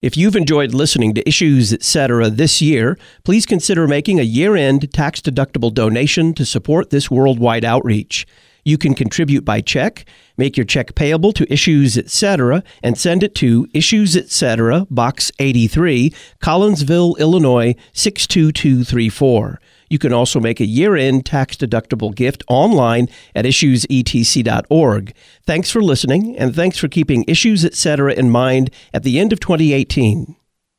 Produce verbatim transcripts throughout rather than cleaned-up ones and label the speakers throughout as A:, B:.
A: If you've enjoyed listening to Issues, et cetera this year, please consider making a year-end tax-deductible donation to support this worldwide outreach. You can contribute by check, make your check payable to Issues, et cetera, and send it to Issues, et cetera, Box eighty-three, Collinsville, Illinois, six two two three four. You can also make a year-end tax-deductible gift online at issues e t c dot org. Thanks for listening, and thanks for keeping Issues, et cetera in mind at the end of twenty eighteen.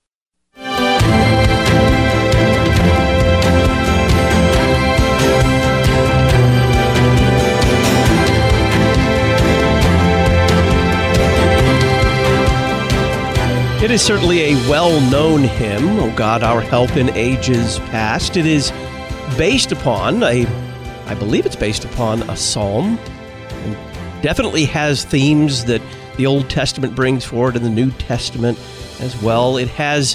A: It is certainly a well-known hymn, O God, Our Help in Ages Past. It is based upon a, I believe it's based upon a psalm, and definitely has themes that the Old Testament brings forward in the New Testament as well. It has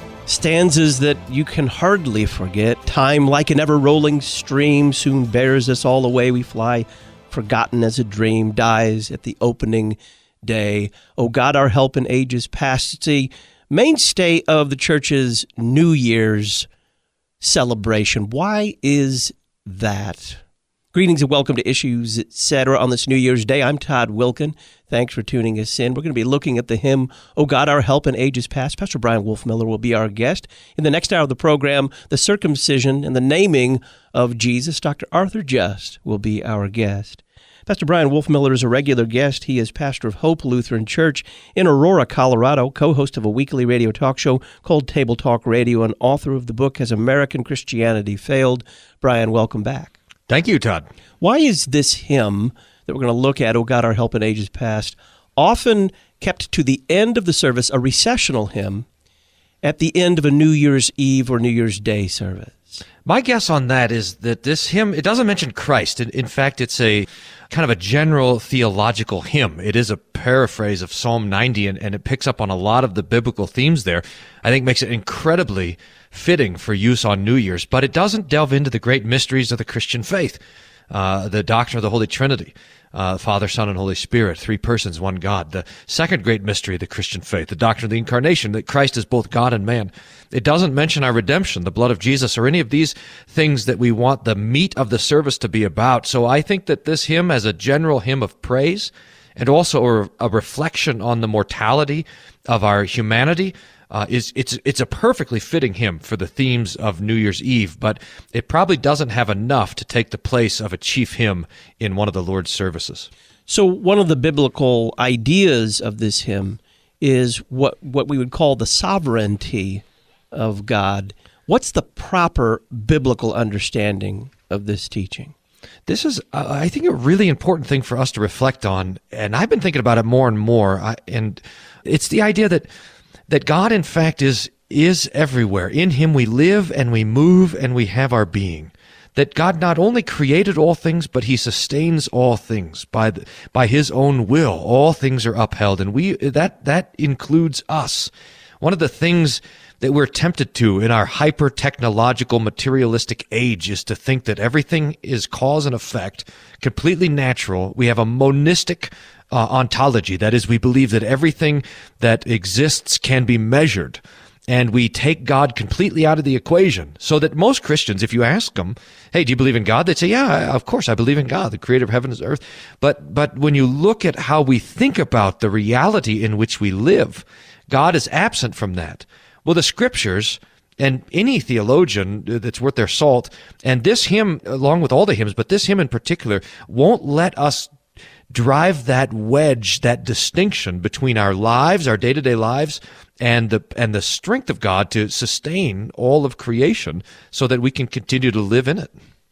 A: stanzas that you can hardly forget. Time, like an ever-rolling stream, soon bears us all away. We fly, forgotten as a dream, dies at the opening day. O God, Our Help in Ages Past. It's a mainstay of the church's New Year's celebration. Why is that? Greetings and welcome to Issues, et cetera on this New Year's Day. I'm Todd Wilkin. Thanks for tuning us in. We're going to be looking at the hymn, O God, Our Help in Ages Past. Pastor Brian Wolfmueller will be our guest. In the next hour of the program, the circumcision and the naming of Jesus. Doctor Arthur Just will be our guest. Pastor Brian Wolfmueller is a regular guest. He is pastor of Hope Lutheran Church in Aurora, Colorado, co-host of a weekly radio talk show called Table Talk Radio, and author of the book Has American Christianity Failed? Brian, welcome back.
B: Thank you, Todd.
A: Why is this hymn that we're going to look at, O God, Our Help in Ages Past, often kept to the end of the service, a recessional hymn, at the end of a New Year's Eve or New Year's Day service?
B: My guess on that is that this hymn, it doesn't mention Christ. In, in fact, it's a kind of a general theological hymn. It is a paraphrase of Psalm ninety, and, and it picks up on a lot of the biblical themes there. I think makes it incredibly fitting for use on New Year's, but it doesn't delve into the great mysteries of the Christian faith, uh, the doctrine of the Holy Trinity. Uh, Father, Son, and Holy Spirit, three persons, one God. The second great mystery of the Christian faith, the doctrine of the Incarnation, that Christ is both God and man. It doesn't mention our redemption, the blood of Jesus, or any of these things that we want the meat of the service to be about. So I think that this hymn, as a general hymn of praise, and also a, a reflection on the mortality of our humanity, Uh, is it's it's a perfectly fitting hymn for the themes of New Year's Eve, but it probably doesn't have enough to take the place of a chief hymn in one of the Lord's services.
A: So one of the biblical ideas of this hymn is what, what we would call the sovereignty of God. What's the proper biblical understanding of this teaching?
B: This is, uh, I think, a really important thing for us to reflect on, and I've been thinking about it more and more, I, and it's the idea that that God, in fact, is is everywhere. In Him we live and we move and we have our being. That God not only created all things, but He sustains all things by the, by His own will. All things are upheld, and we that that includes us. One of the things that we're tempted to in our hyper-technological, materialistic age is to think that everything is cause and effect, completely natural. We have a monistic Uh, ontology. That is, we believe that everything that exists can be measured, and we take God completely out of the equation. So that most Christians, if you ask them, hey, do you believe in God? They'd say, yeah, of course I believe in God, the creator of heaven and earth. But, but when you look at how we think about the reality in which we live, God is absent from that. Well, the scriptures, and any theologian that's worth their salt, and this hymn, along with all the hymns, but this hymn in particular, won't let us drive that wedge, that distinction between our lives, our day-to-day lives, and the and the strength of God to sustain all of creation so that we can continue to live in it.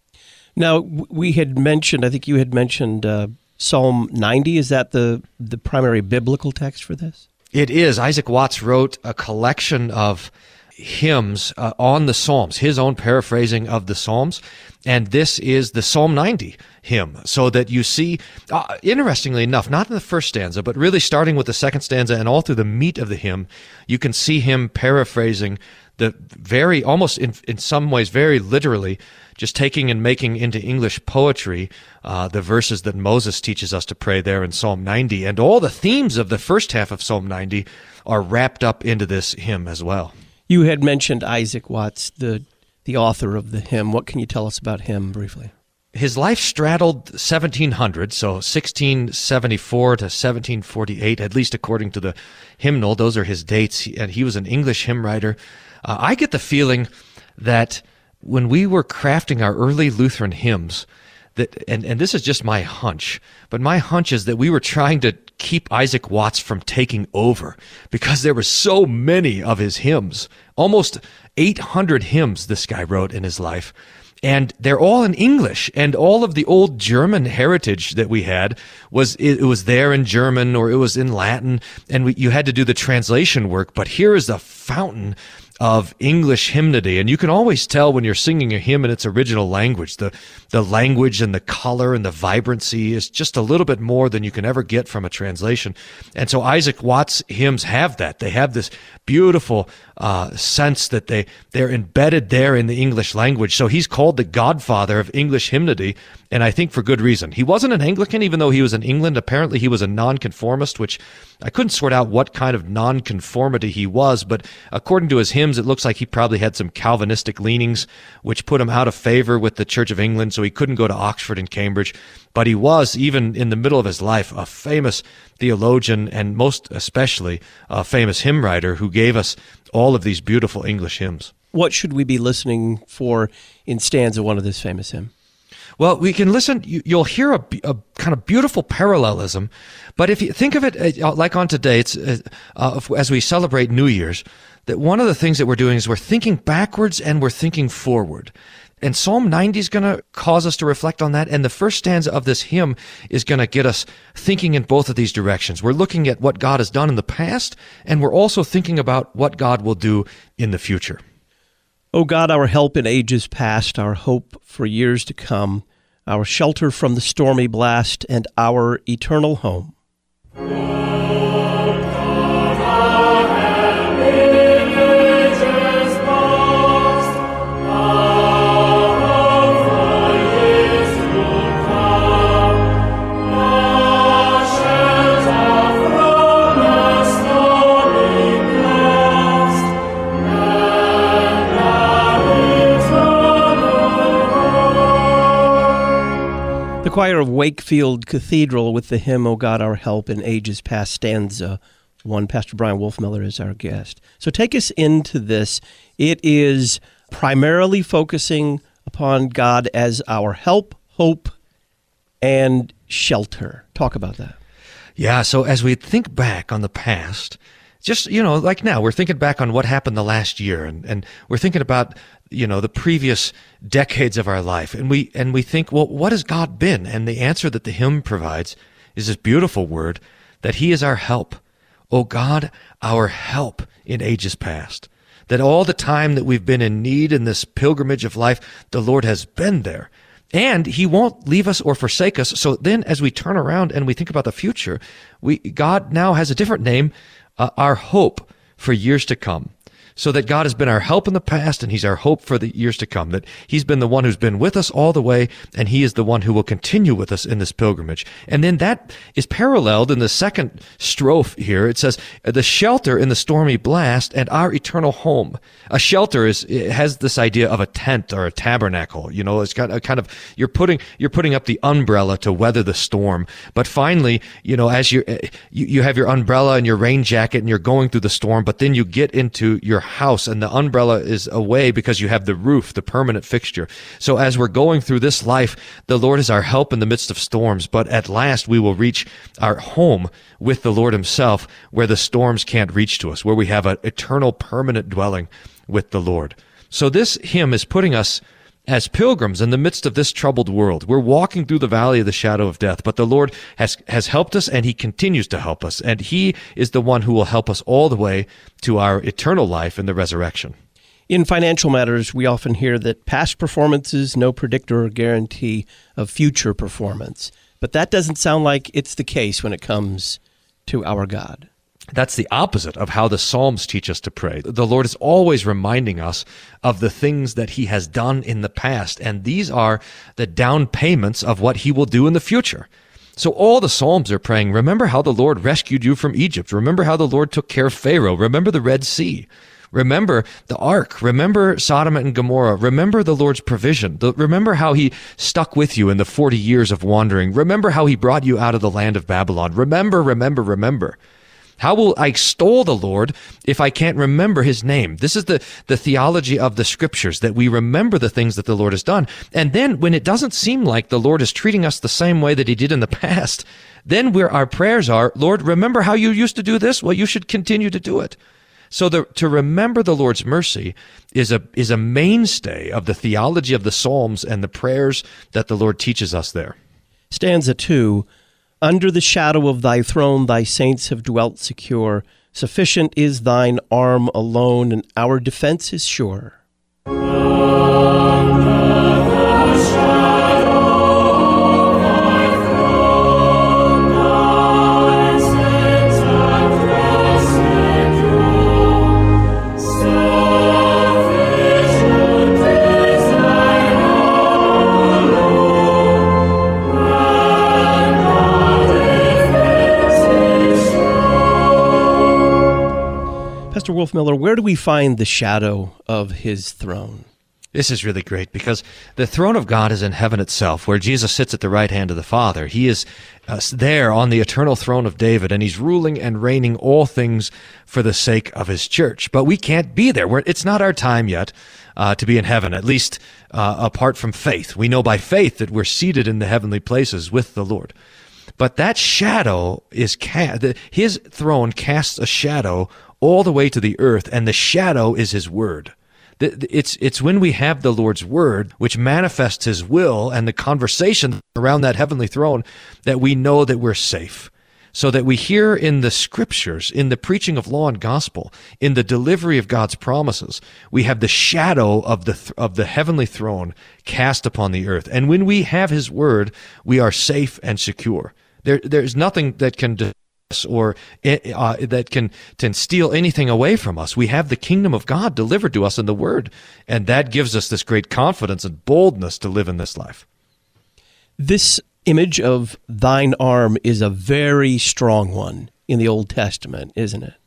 A: Now, we had mentioned, I think you had mentioned uh, Psalm ninety. Is that the, the primary biblical text for this?
B: It is. Isaac Watts wrote a collection of hymns uh, on the Psalms, his own paraphrasing of the Psalms, and this is the Psalm ninety hymn. So that you see, uh, interestingly enough, not in the first stanza, but really starting with the second stanza and all through the meat of the hymn, you can see him paraphrasing the very, almost in, in some ways, very literally, just taking and making into English poetry uh, the verses that Moses teaches us to pray there in Psalm ninety. And all the themes of the first half of Psalm ninety are wrapped up into this hymn as well.
A: You had mentioned Isaac Watts, the the author of the hymn. What can you tell us about him briefly?
B: His life straddled seventeen hundred, so sixteen seventy-four to seventeen forty-eight, at least according to the hymnal. Those are his dates, and he was an English hymn writer. Uh, I get the feeling that when we were crafting our early Lutheran hymns, that, and, and this is just my hunch, but my hunch is that we were trying to keep Isaac Watts from taking over because there were so many of his hymns, almost eight hundred hymns this guy wrote in his life. And they're all in English, and all of the old German heritage that we had was, it, it was there in German or it was in Latin, and we, you had to do the translation work. But here is a fountain of English hymnody, and you can always tell when you're singing a hymn in its original language. The the language and the color and the vibrancy is just a little bit more than you can ever get from a translation. And so Isaac Watts hymns have that. They have this beautiful uh, sense that they, they're embedded there in the English language. So he's called the godfather of English hymnody, and I think for good reason. He wasn't an Anglican, even though he was in England. Apparently he was a nonconformist, which I couldn't sort out what kind of nonconformity he was, but according to his hymns, it looks like he probably had some Calvinistic leanings, which put him out of favor with the Church of England, so he couldn't go to Oxford and Cambridge. But he was, even in the middle of his life, a famous theologian and most especially a famous hymn writer who gave us all of these beautiful English hymns.
A: What should we be listening for in stanza one of this famous hymn?
B: Well, we can listen, you, you'll hear a, a kind of beautiful parallelism, but if you think of it uh, like on today, it's uh, uh, as we celebrate New Year's, that one of the things that we're doing is we're thinking backwards and we're thinking forward. And Psalm ninety is going to cause us to reflect on that, and the first stanza of this hymn is going to get us thinking in both of these directions. We're looking at what God has done in the past, and we're also thinking about what God will do in the future.
A: O God, our help in ages past, our hope for years to come, our shelter from the stormy blast, and our eternal home. The choir of Wakefield Cathedral with the hymn, O God, Our Help in Ages Past, stanza one. Pastor Brian Wolfmiller is our guest. So take us into this. It is primarily focusing upon God as our help, hope, and shelter. Talk about that.
B: Yeah, so as we think back on the past, just, you know, like now, we're thinking back on what happened the last year, and, and we're thinking about, you know, the previous decades of our life. And we, and we think, well, what has God been? And the answer that the hymn provides is this beautiful word that He is our help. O God, our help in ages past. That all the time that we've been in need in this pilgrimage of life, the Lord has been there. And He won't leave us or forsake us. So then as we turn around and we think about the future, we, God now has a different name, uh, our hope for years to come. So that God has been our help in the past, and He's our hope for the years to come. That He's been the one who's been with us all the way, and He is the one who will continue with us in this pilgrimage. And then that is paralleled in the second strophe here. It says, the shelter in the stormy blast and our eternal home. A shelter is, it has this idea of a tent or a tabernacle. You know, it's got a kind of, you're putting, you're putting up the umbrella to weather the storm. But finally, you know, as you, you, you have your umbrella and your rain jacket and you're going through the storm, but then you get into your house and the umbrella is away because you have the roof, the permanent fixture. So as we're going through this life, the Lord is our help in the midst of storms, but at last we will reach our home with the Lord Himself, where the storms can't reach to us, where we have an eternal permanent dwelling with the Lord. So this hymn is putting us as pilgrims in the midst of this troubled world. We're walking through the valley of the shadow of death, but the Lord has, has helped us, and He continues to help us, and He is the one who will help us all the way to our eternal life in the resurrection.
A: In financial matters, we often hear that past performance is no predictor or guarantee of future performance, but that doesn't sound like it's the case when it comes to our God.
B: That's the opposite of how the Psalms teach us to pray. The Lord is always reminding us of the things that he has done in the past, and these are the down payments of what he will do in the future. So all the Psalms are praying, remember how the Lord rescued you from Egypt. Remember how the Lord took care of Pharaoh. Remember the Red Sea. Remember the ark. Remember Sodom and Gomorrah. Remember the Lord's provision. The, remember how he stuck with you in the forty years of wandering. Remember how he brought you out of the land of Babylon. Remember, remember, remember. How will I extol the Lord if I can't remember his name? This is the, the theology of the scriptures, that we remember the things that the Lord has done. And then when it doesn't seem like the Lord is treating us the same way that he did in the past, then where our prayers are, Lord, remember how you used to do this? Well, you should continue to do it. So the, to remember the Lord's mercy is a, is a mainstay of the theology of the Psalms and the prayers that the Lord teaches us there.
A: Stanza two. Under the shadow of thy throne thy saints have dwelt secure. Sufficient is thine arm alone, and our defense is sure. Pastor Wolfmueller, where do we find the shadow of his throne?
B: This is really great because the throne of God is in heaven itself, where Jesus sits at the right hand of the Father. He is uh, there on the eternal throne of David, and he's ruling and reigning all things for the sake of his church. But we can't be there. We're, it's not our time yet uh, to be in heaven, at least uh, apart from faith. We know by faith that we're seated in the heavenly places with the Lord. But that shadow is cast, his throne casts a shadow all the way to the earth, and the shadow is his word. It's, it's when we have the Lord's word, which manifests his will and the conversation around that heavenly throne, that we know that we're safe. So that we hear in the scriptures, in the preaching of law and gospel, in the delivery of God's promises, we have the shadow of the, of the heavenly throne cast upon the earth. And when we have his word, we are safe and secure. There, there's nothing that can or uh, that can, can steal anything away from us. We have the kingdom of God delivered to us in the Word, and that gives us this great confidence and boldness to live in this life.
A: This image of thine arm is a very strong one in the Old Testament, isn't it?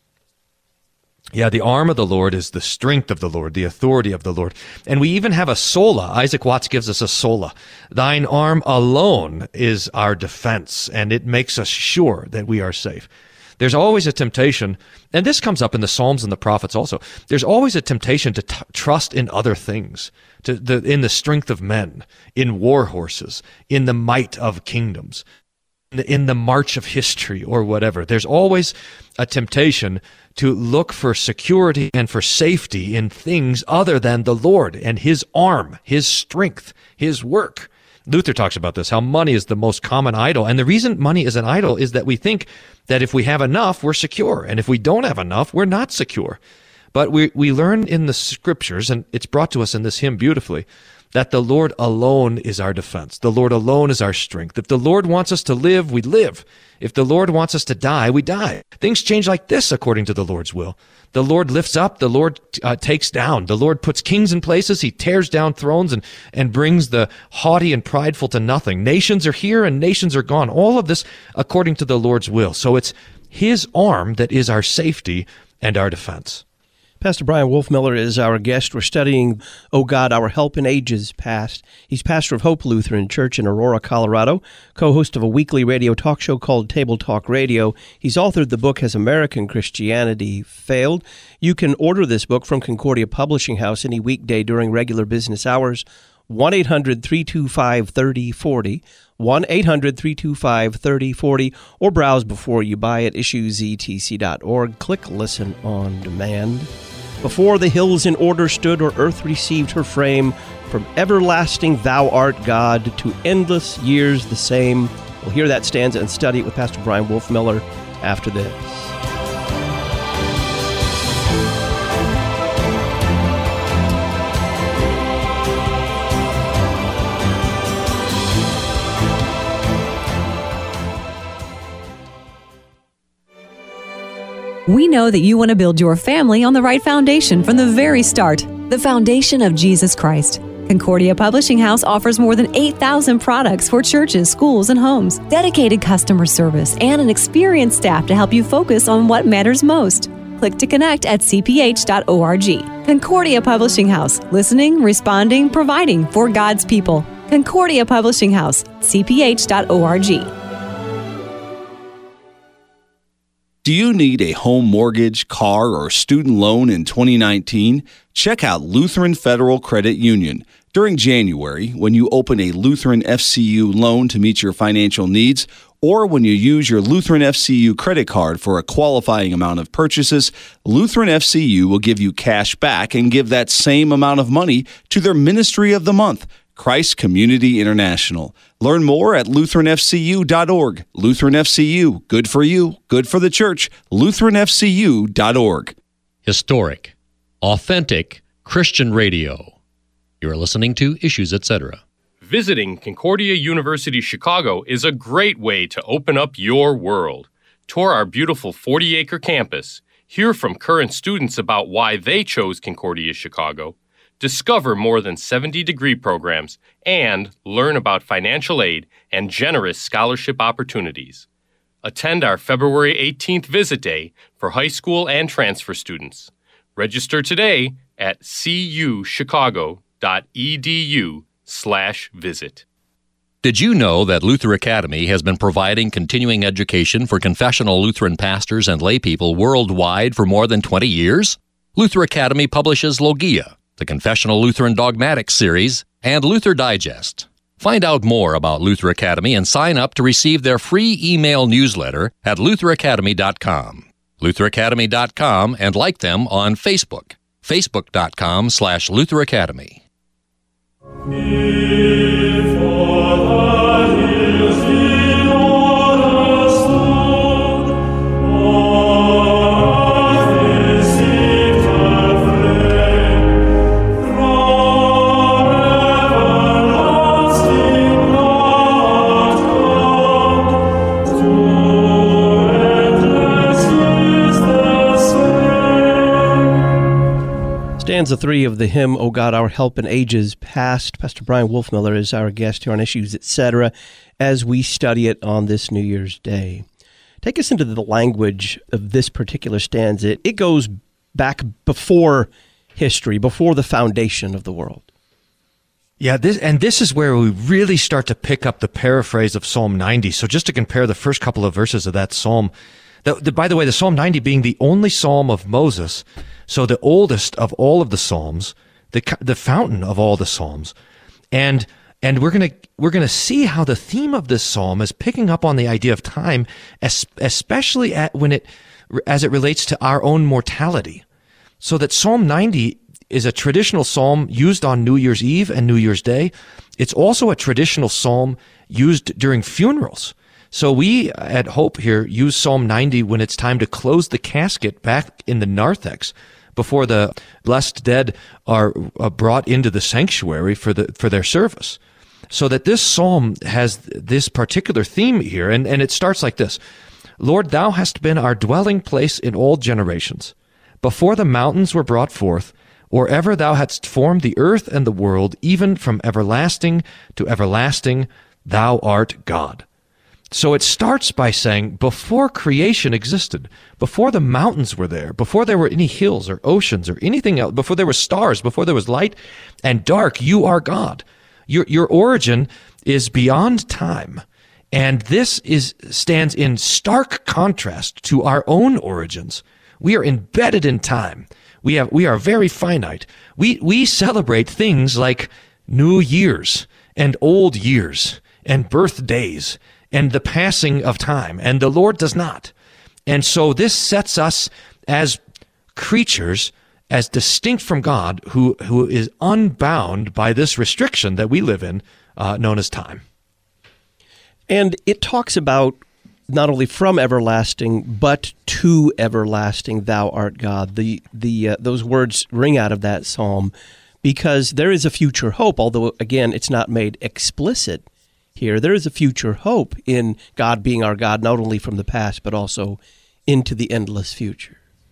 B: Yeah, the arm of the Lord is the strength of the Lord, the authority of the Lord. And we even have a sola. Isaac Watts gives us a sola. Thine arm alone is our defense, and it makes us sure that we are safe. There's always a temptation, and this comes up in the Psalms and the prophets also. There's always a temptation to t- trust in other things, to the, in the strength of men, in war horses, in the might of kingdoms, in the march of history or whatever. There's always a temptation to look for security and for safety in things other than the Lord and his arm, his strength, his work. Luther talks about this, how money is the most common idol. And the reason money is an idol is that we think that if we have enough, we're secure. And if we don't have enough, we're not secure. But we, we learn in the scriptures, and it's brought to us in this hymn beautifully, that the Lord alone is our defense. The Lord alone is our strength. If the Lord wants us to live, we live. If the Lord wants us to die, we die. Things change like this according to the Lord's will. The Lord lifts up, the Lord uh, takes down. The Lord puts kings in places, he tears down thrones and, and brings the haughty and prideful to nothing. Nations are here and nations are gone. All of this according to the Lord's will. So it's his arm that is our safety and our defense.
A: Pastor Brian Wolfmueller is our guest. We're studying, Oh God, Our Help in Ages Past. He's pastor of Hope Lutheran Church in Aurora, Colorado, co-host of a weekly radio talk show called Table Talk Radio. He's authored the book, Has American Christianity Failed? You can order this book from Concordia Publishing House any weekday during regular business hours. one eight hundred three two five three oh four oh, one eight hundred three two five three oh four oh, or browse before you buy at issue z t c dot org. Click Listen on Demand. Before the hills in order stood, or earth received her frame, from everlasting thou art God, to endless years the same. We'll hear that stanza and study it with Pastor Brian Wolfmueller after this.
C: know that you want to build your family on the right foundation from the very start, the foundation of Jesus Christ. Concordia Publishing House offers more than eight thousand products for churches, schools, and homes, dedicated customer service, and an experienced staff to help you focus on what matters most. Click to connect at c p h dot org. Concordia Publishing House, listening, responding, providing for God's people. Concordia Publishing House, c p h dot org.
D: Do you need a home mortgage, car, or student loan in twenty nineteen? Check out Lutheran Federal Credit Union. During January, when you open a Lutheran F C U loan to meet your financial needs, or when you use your Lutheran F C U credit card for a qualifying amount of purchases, Lutheran F C U will give you cash back and give that same amount of money to their Ministry of the Month, Christ Community International. Learn more at lutheran f c u dot org. Lutheran F C U, good for you, good for the church. lutheran f c u dot org.
E: Historic, authentic Christian radio. You are listening to Issues, et cetera.
F: Visiting Concordia University Chicago is a great way to open up your world. Tour our beautiful forty-acre campus, hear from current students about why they chose Concordia Chicago, discover more than seventy degree programs, and learn about financial aid and generous scholarship opportunities. Attend our February eighteenth Visit Day for high school and transfer students. Register today at c u chicago dot e d u slash visit.
E: Did you know that Luther Academy has been providing continuing education for confessional Lutheran pastors and laypeople worldwide for more than twenty years? Luther Academy publishes Logia, the Confessional Lutheran Dogmatics series, and Luther Digest. Find out more about Luther Academy and sign up to receive their free email newsletter at luther academy dot com. luther academy dot com and like them on Facebook. facebook dot com slash Luther Academy.
A: Stanza three of the hymn, O God, Our Help in Ages Past. Pastor Brian Wolfmiller is our guest here on Issues, et cetera, as we study it on this New Year's Day. Take us into the language of this particular stanza. It goes back before history, before the foundation of the world.
B: Yeah, this, and this is where we really start to pick up the paraphrase of Psalm ninety. So just to compare the first couple of verses of that psalm, the, the, by the way, the Psalm ninety being the only psalm of Moses, so the oldest of all of the psalms, the the fountain of all the psalms, and and we're gonna we're gonna see how the theme of this psalm is picking up on the idea of time, especially at when it as it relates to our own mortality. So that Psalm ninety is a traditional psalm used on New Year's Eve and New Year's Day. It's also a traditional psalm used during funerals. So we at Hope here use Psalm ninety when it's time to close the casket back in the narthex before the blessed dead are brought into the sanctuary for the for their service. So that this psalm has this particular theme here, and, and it starts like this. Lord, thou hast been our dwelling place in all generations. Before the mountains were brought forth, or ever thou hadst formed the earth and the world, even from everlasting to everlasting, thou art God. So it starts by saying, before creation existed, before the mountains were there, before there were any hills or oceans or anything else, before there were stars, before there was light and dark, you are God. Your your origin is beyond time. And this is stands in stark contrast to our own origins. We are embedded in time. We have we are very finite. We we celebrate things like New Year's and old years and birthdays and the passing of time, and the Lord does not. And so this sets us as creatures, as distinct from God, who who is unbound by this restriction that we live in, uh, known as time.
A: And it talks about not only from everlasting, but to everlasting, thou art God. The the uh, those words ring out of that psalm because there is a future hope, although, again, it's not made explicit here. There is a future hope in God being our God, not only from the past, but also into the endless future.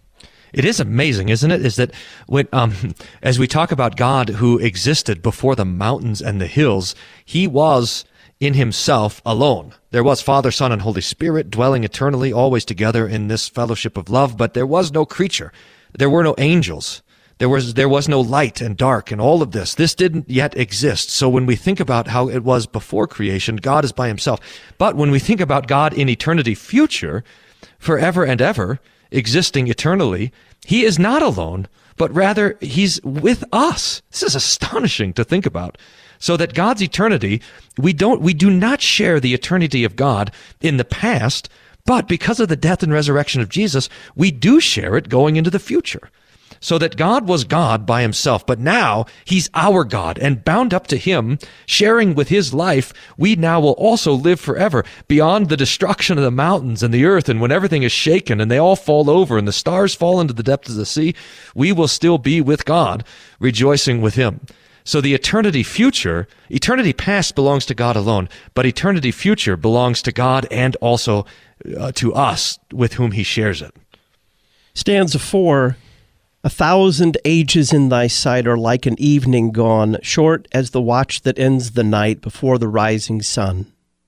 B: It is amazing, isn't it? Is that when, um, as we talk about God who existed before the mountains and the hills, he was in himself alone. There was Father, Son, and Holy Spirit dwelling eternally, always together in this fellowship of love, but there was no creature. There were no angels. There was there was no light and dark and all of this. This didn't yet exist. So when we think about how it was before creation, God is by himself. But when we think about God in eternity future, forever and ever, existing eternally, he is not alone, but rather he's with us. This is astonishing to think about. So that God's eternity, we don't we do not share the eternity of God in the past, but because of the death and resurrection of Jesus, we do share it going into the future. So that God was God by himself, but now he's our God, and bound up to him, sharing with his life, we now will also live forever beyond the destruction of the mountains and the earth. And when everything is shaken and they all fall over and the stars fall into the depths of the sea, we will still be with God, rejoicing with him. So the eternity future, eternity past belongs to God alone, but eternity future belongs to God and also uh, to us with whom he shares it.
A: Stanza four. A thousand ages in thy sight are like an evening gone, short as the watch that ends the night before the rising sun.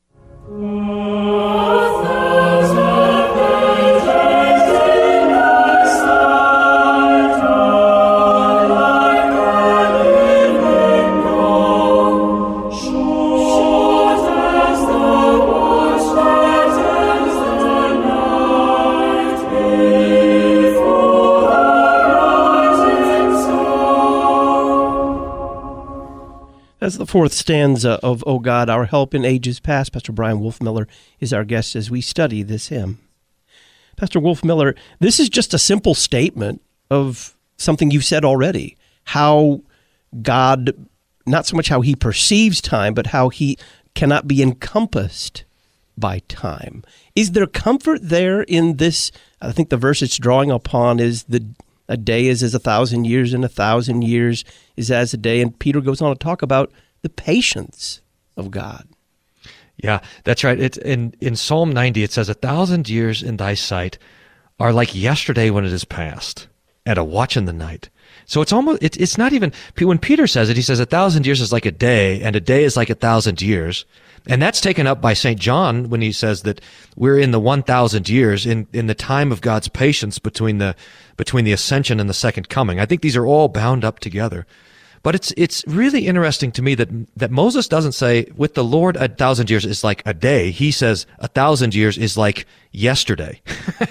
A: That's the fourth stanza of O God, Our Help in Ages Past. Pastor Brian Wolfmueller is our guest as we study this hymn. Pastor Wolfmueller, this is just a simple statement of something you've said already, how God, not so much how he perceives time, but how he cannot be encompassed by time. Is there comfort there in this? I think the verse it's drawing upon is the a day is as a thousand years, and a thousand years is as a day. And Peter goes on to talk about the patience of God.
B: Yeah, that's right. It's in, in Psalm ninety, it says, a thousand years in thy sight are like yesterday when it is past, and a watch in the night. So it's almost, it, it's not even, when Peter says it, he says a thousand years is like a day, and a day is like a thousand years. And that's taken up by Saint John when he says that we're in the one thousand years, in, in the time of God's patience between the between the ascension and the second coming. I think these are all bound up together. But it's it's really interesting to me that that Moses doesn't say, with the Lord a thousand years is like a day. He says a thousand years is like yesterday.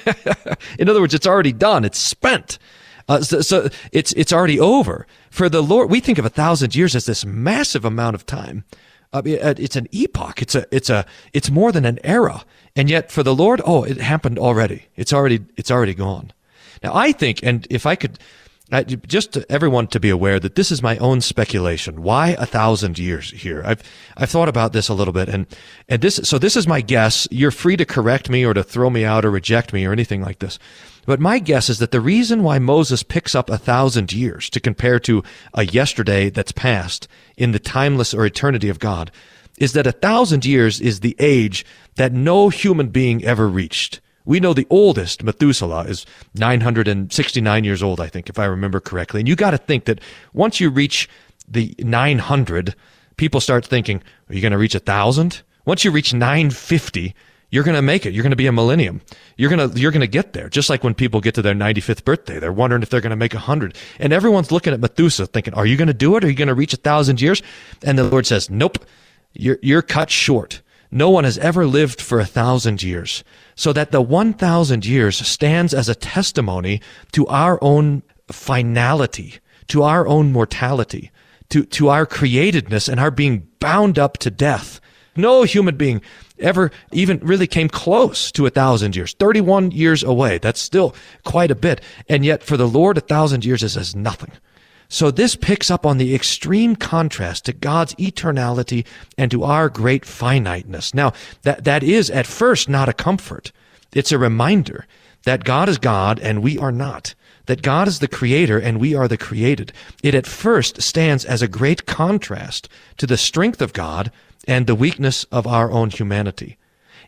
B: In other words, it's already done. It's spent. Uh, so, so it's it's already over. For the Lord, we think of a thousand years as this massive amount of time. Uh, it's an epoch. It's a, it's a, it's more than an era. And yet for the Lord, oh, it happened already. It's already, it's already gone. Now I think, and if I could, I, just to everyone to be aware that this is my own speculation. Why a thousand years here? I've, I've thought about this a little bit, and, and this, so this is my guess. You're free to correct me or to throw me out or reject me or anything like this. But my guess is that the reason why Moses picks up a thousand years to compare to a yesterday that's past in the timeless or eternity of God is that a thousand years is the age that no human being ever reached. We know the oldest, Methuselah, is nine hundred sixty-nine years old, I think, if I remember correctly. And you got to think that once you reach the nine hundred, people start thinking, are you going to reach a thousand? Once you reach nine fifty, you're going to make it. You're going to be a millennium. You're going to, you're going to get there. Just like when people get to their ninety-fifth birthday, they're wondering if they're going to make a hundred. And everyone's looking at Methuselah thinking, are you going to do it? Are you going to reach a thousand years? And the Lord says, nope, you're, you're cut short. No one has ever lived for a thousand years. So that the one thousand years stands as a testimony to our own finality, to our own mortality, to, to our createdness and our being bound up to death. No human being ever even really came close to a thousand years. thirty-one years away. That's still quite a bit. And yet for the Lord, a thousand years is as nothing. So this picks up on the extreme contrast to God's eternality and to our great finiteness. Now, that, that is at first not a comfort. It's a reminder that God is God and we are not. That God is the creator and we are the created. It at first stands as a great contrast to the strength of God and the weakness of our own humanity.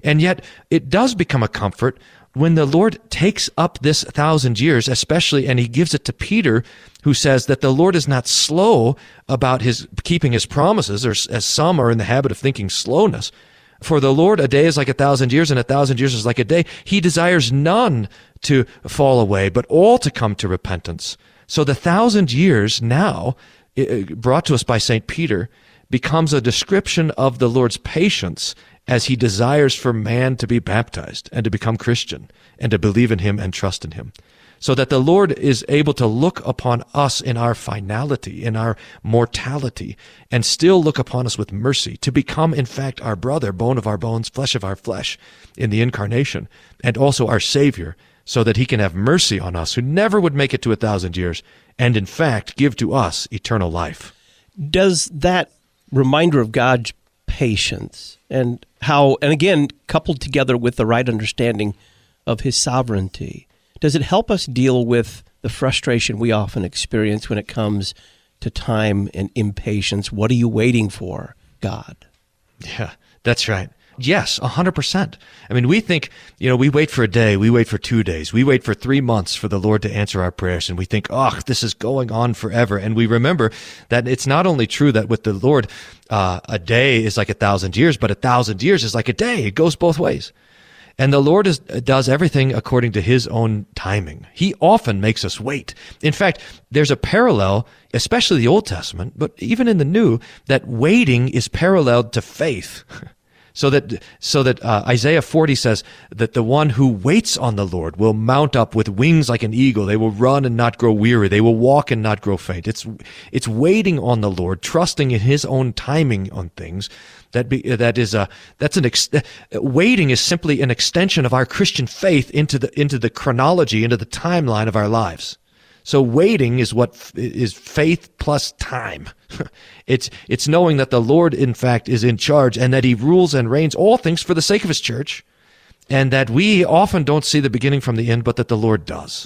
B: And yet it does become a comfort when the Lord takes up this thousand years, especially, and he gives it to Peter, who says that the Lord is not slow about his keeping his promises, or as some are in the habit of thinking slowness. For the Lord, a day is like a thousand years, and a thousand years is like a day. He desires none to fall away, but all to come to repentance. So the thousand years now, brought to us by Saint Peter, becomes a description of the Lord's patience as he desires for man to be baptized and to become Christian and to believe in him and trust in him. So that the Lord is able to look upon us in our finality, in our mortality, and still look upon us with mercy, to become, in fact, our brother, bone of our bones, flesh of our flesh, in the incarnation, and also our Savior, so that he can have mercy on us who never would make it to a thousand years, and in fact give to us eternal life.
A: Does that reminder of God's patience and how, and again, coupled together with the right understanding of his sovereignty, does it help us deal with the frustration we often experience when it comes to time and impatience? What are you waiting for, God?
B: Yeah, that's right. Yes, one hundred percent. I mean, we think, you know, we wait for a day, we wait for two days, we wait for three months for the Lord to answer our prayers, and we think, oh, this is going on forever. And we remember that it's not only true that with the Lord, uh, a day is like a thousand years, but a thousand years is like a day. It goes both ways. And the Lord is, does everything according to his own timing. He often makes us wait. In fact, there's a parallel, especially the Old Testament, but even in the New, that waiting is paralleled to faith. So that so that uh, Isaiah forty says that the one who waits on the Lord will mount up with wings like an eagle. They will run and not grow weary. They will walk and not grow faint. It's it's waiting on the Lord, trusting in his own timing on things. That be, that is a that's an ex, waiting is simply an extension of our Christian faith into the into the chronology, into the timeline of our lives. So waiting is what is faith plus time. It's it's knowing that the Lord, in fact, is in charge and that he rules and reigns all things for the sake of his church, and that we often don't see the beginning from the end, but that the Lord does.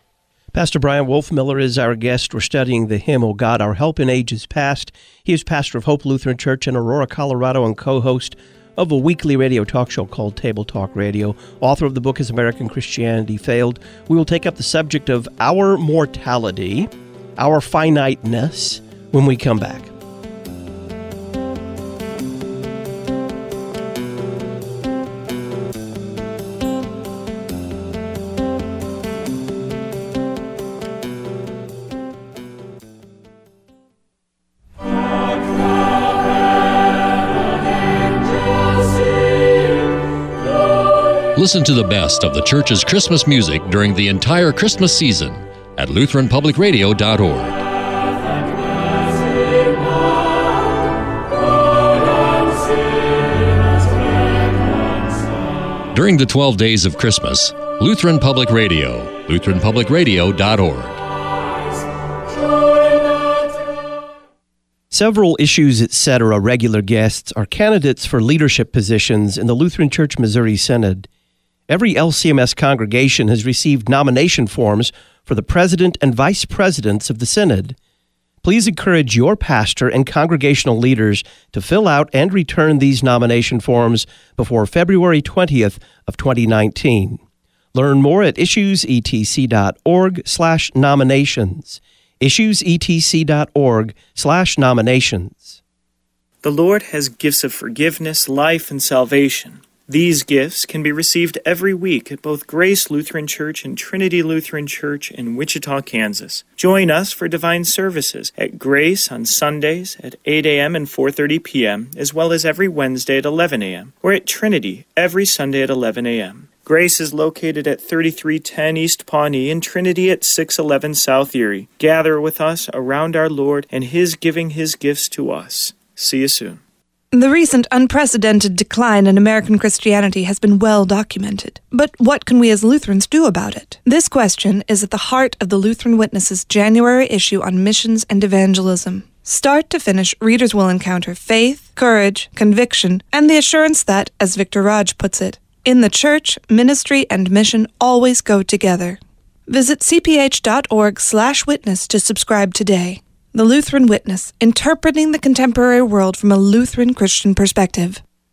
A: Pastor Brian Wolfmueller is our guest. We're studying the hymn, O God, Our Help in Ages Past. He is pastor of Hope Lutheran Church in Aurora, Colorado, and co-host of a weekly radio talk show called Table Talk Radio. Author of the book Is American Christianity Failed? We will take up the subject of our mortality, our finiteness, when we come back.
E: Listen to the best of the church's Christmas music during the entire Christmas season at Lutheran Public Radio dot org. During the twelve days of Christmas, Lutheran Public Radio, Lutheran Public Radio dot org.
A: Several Issues Etc. regular guests are candidates for leadership positions in the Lutheran Church Missouri Synod. Every L C M S congregation has received nomination forms for the president and vice presidents of the Synod. Please encourage your pastor and congregational leaders to fill out and return these nomination forms before February twentieth of twenty nineteen. Learn more at issuesetc.org slash nominations. issuesetc.org slash nominations.
G: The Lord has gifts of forgiveness, life, and salvation. These gifts can be received every week at both Grace Lutheran Church and Trinity Lutheran Church in Wichita, Kansas. Join us for divine services at Grace on Sundays at eight a.m. and four thirty p.m., as well as every Wednesday at eleven a.m., or at Trinity every Sunday at eleven a.m. Grace is located at thirty-three ten East Pawnee and Trinity at six eleven South Erie. Gather with us around our Lord and His giving His gifts to us. See you soon.
H: The recent unprecedented decline in American Christianity has been well documented. But what can we as Lutherans do about it? This question is at the heart of the Lutheran Witness's January issue on missions and evangelism. Start to finish, readers will encounter faith, courage, conviction, and the assurance that, as Victor Raj puts it, in the church, ministry and mission always go together. Visit cph.org slash witness to subscribe today. The Lutheran Witness, interpreting the contemporary world from a Lutheran Christian perspective.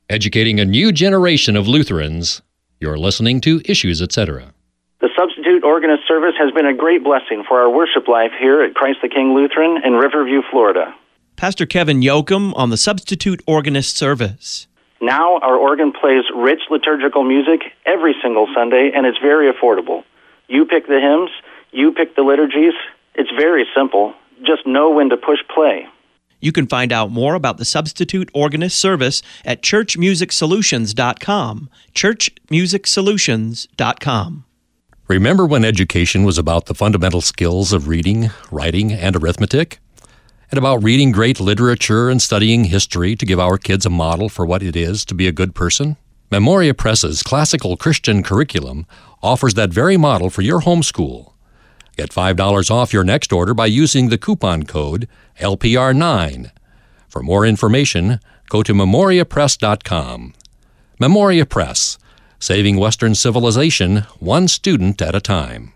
E: Educating a new generation of Lutherans. You're listening to Issues, et cetera.
I: The Substitute Organist service has been a great blessing for our worship life here at Christ the King Lutheran in Riverview, Florida.
A: Pastor Kevin Yoakum on the Substitute Organist service.
I: Now our organ plays rich liturgical music every single Sunday, and it's very affordable. You pick the hymns, you pick the liturgies. It's very simple. Just know when to push play.
A: You can find out more about the Substitute Organist service at church music solutions dot com. church music solutions dot com.
E: Remember when education was about the fundamental skills of reading, writing, and arithmetic? And about reading great literature and studying history to give our kids a model for what it is to be a good person? Memoria Press's classical Christian curriculum offers that very model for your homeschool. Get five dollars off your next order by using the coupon code L P R nine. For more information, go to memoria press dot com. Memoria Press, saving Western civilization one student at a time.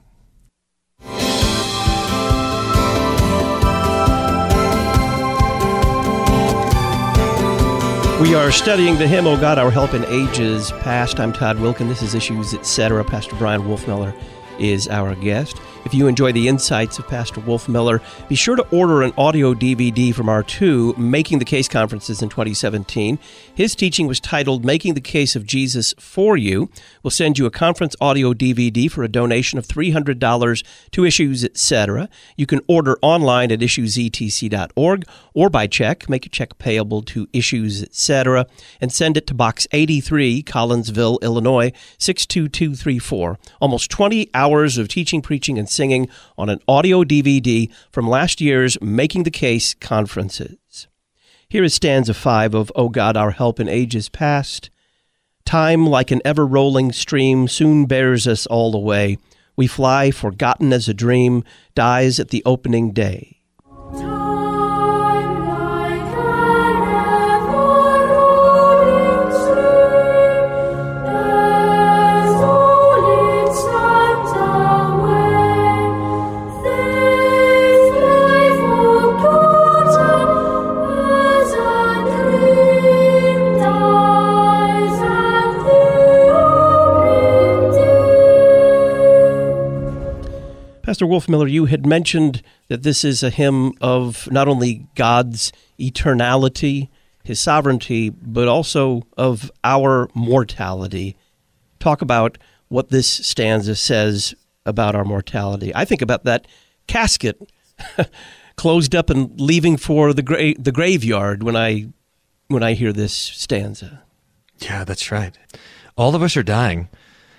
A: We are studying the hymn, O God, Our Help in Ages Past. I'm Todd Wilkin. This is Issues, et cetera. Pastor Brian Wolfmueller is our guest. If you enjoy the insights of Pastor Wolfmueller, be sure to order an audio D V D from our two Making the Case conferences in twenty seventeen. His teaching was titled Making the Case of Jesus for You. We'll send you a conference audio D V D for a donation of three hundred dollars to Issues, et cetera. You can order online at issues e t c dot org or by check. Make a check payable to Issues, et cetera, and send it to Box eighty-three, Collinsville, Illinois, six two two three four. Almost twenty hours of teaching, preaching, and singing on an audio D V D from last year's Making the Case conferences. Here is stanza five of O God, Our Help in Ages Past. Time, like an ever-rolling stream, soon bears us all away. We fly, forgotten as a dream, dies at the opening day. Pastor Wolfmueller, you had mentioned that this is a hymn of not only God's eternality, his sovereignty, but also of our mortality. Talk about what this stanza says about our mortality. I think about that casket closed up and leaving for the gra- the graveyard when I when I hear this stanza.
B: Yeah, that's right. All of us are dying,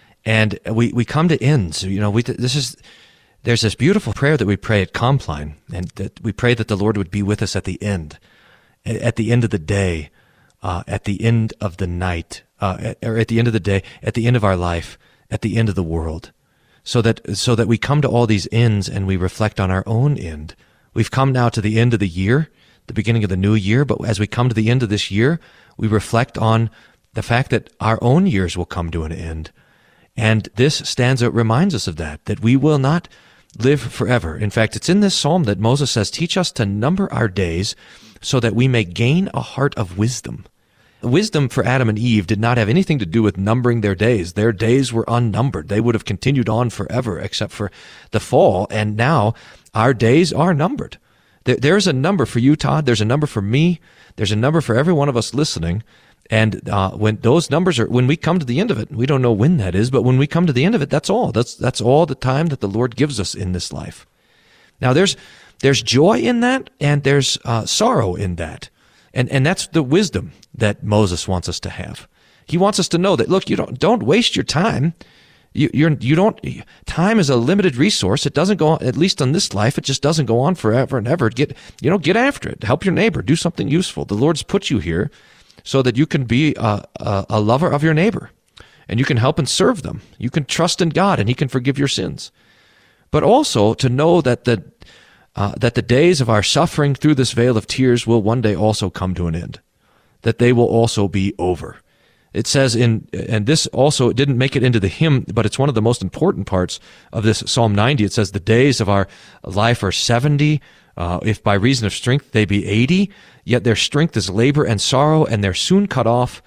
B: and we, we come to ends. You know, we this is there's this beautiful prayer that we pray at Compline, and that we pray that the Lord would be with us at the end, at the end of the day, uh, at the end of the night, uh, at, or at the end of the day, at the end of our life, at the end of the world, so that so that we come to all these ends and we reflect on our own end. We've come now to the end of the year, the beginning of the new year, but as we come to the end of this year, we reflect on the fact that our own years will come to an end. And this stanza reminds us of that, that we will not live forever. In fact, it's in this psalm that Moses says, teach us to number our days so that we may gain a heart of wisdom. Wisdom for Adam and Eve did not have anything to do with numbering their days. Their days were unnumbered. They would have continued on forever except for the fall, and now our days are numbered. There, there's a number for you, Todd. There's a number for me. There's a number for every one of us listening. And uh, when those numbers are, when we come to the end of it, we don't know when that is, but when we come to the end of it, that's all. That's that's all the time that the Lord gives us in this life. Now, there's there's joy in that, and there's uh, sorrow in that, and and that's the wisdom that Moses wants us to have. He wants us to know that, look, you don't don't waste your time. You you're you don't. Time is a limited resource. It doesn't go on, at least on this life. It just doesn't go on forever and ever. Get you know get after it. Help your neighbor. Do something useful. The Lord's put you here so that you can be a, a, a lover of your neighbor, and you can help and serve them. You can trust in God, and He can forgive your sins. But also to know that the uh, that the days of our suffering through this vale of tears will one day also come to an end, that they will also be over. It says in, and this also didn't make it into the hymn, but it's one of the most important parts of this Psalm ninety. It says, the days of our life are seventy, uh, if by reason of strength they be eighty, yet their strength is labor and sorrow, and they're soon cut off,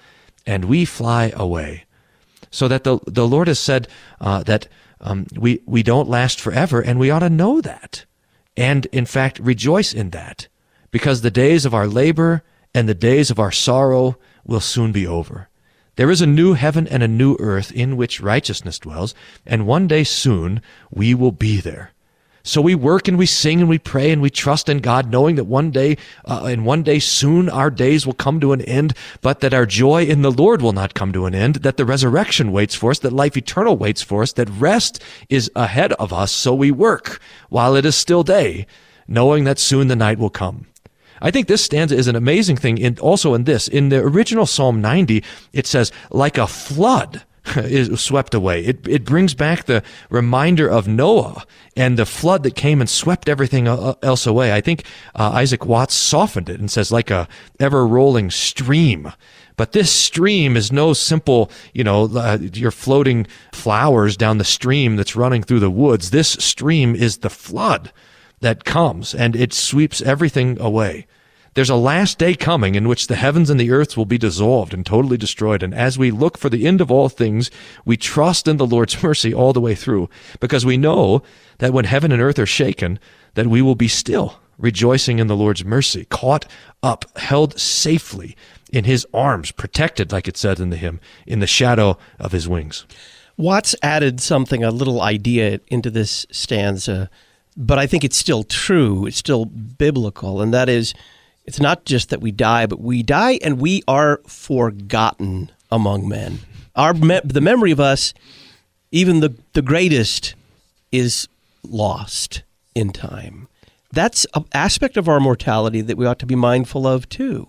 B: and we fly away. So that the the Lord has said uh, that um, we we don't last forever, and we ought to know that, and in fact rejoice in that, because the days of our labor and the days of our sorrow will soon be over. There is a new heaven and a new earth in which righteousness dwells, and one day soon we will be there. So we work and we sing and we pray and we trust in God, knowing that one day, uh, and one day soon our days will come to an end, but that our joy in the Lord will not come to an end, that the resurrection waits for us, that life eternal waits for us, that rest is ahead of us. So we work while it is still day, knowing that soon the night will come. I think this stanza is an amazing thing in, also in this. In the original Psalm ninety, it says, like a flood is swept away. It it brings back the reminder of Noah and the flood that came and swept everything else away. I think uh, Isaac Watts softened it and says, like a ever-rolling stream. But this stream is no simple, you know, uh, you're floating flowers down the stream that's running through the woods. This stream is the flood that comes, and it sweeps everything away. There's a last day coming in which the heavens and the earth will be dissolved and totally destroyed. And as we look for the end of all things, we trust in the Lord's mercy all the way through, because we know that when heaven and earth are shaken, that we will be still rejoicing in the Lord's mercy, caught up, held safely in his arms, protected, like it said in the hymn, in the shadow of his wings.
A: Watts added something, a little idea into this stanza, but I think it's still true, it's still biblical, and that is, it's not just that we die, but we die and we are forgotten among men. Our me- the memory of us, even the, the greatest, is lost in time. That's an aspect of our mortality that we ought to be mindful of too.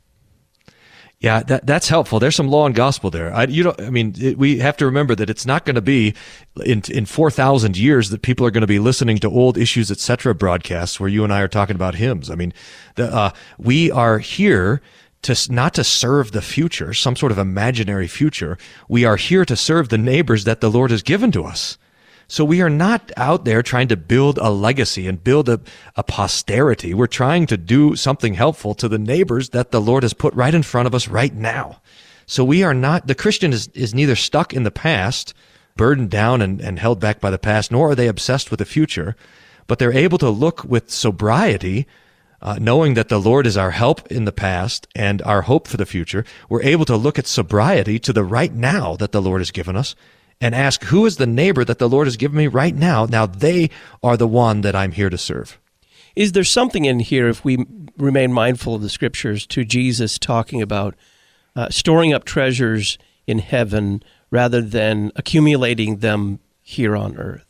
B: Yeah, that that's helpful. There's some law and gospel there. I, you don't. I mean, it, we have to remember that it's not going to be in in four thousand years that people are going to be listening to old Issues, et cetera broadcasts where you and I are talking about hymns. I mean, the, uh, we are here to not to serve the future, some sort of imaginary future. We are here to serve the neighbors that the Lord has given to us. So we are not out there trying to build a legacy and build a, a posterity. We're trying to do something helpful to the neighbors that the Lord has put right in front of us right now. So we are not, the Christian is, is neither stuck in the past, burdened down and, and held back by the past, nor are they obsessed with the future, but they're able to look with sobriety, uh, knowing that the Lord is our help in the past and our hope for the future. We're able to look at sobriety to the right now that the Lord has given us, and ask, who is the neighbor that the Lord has given me right now? Now they are the one that I'm here to serve.
A: Is there something in here, if we remain mindful of the Scriptures, to Jesus talking about uh, storing up treasures in heaven rather than accumulating them here on earth?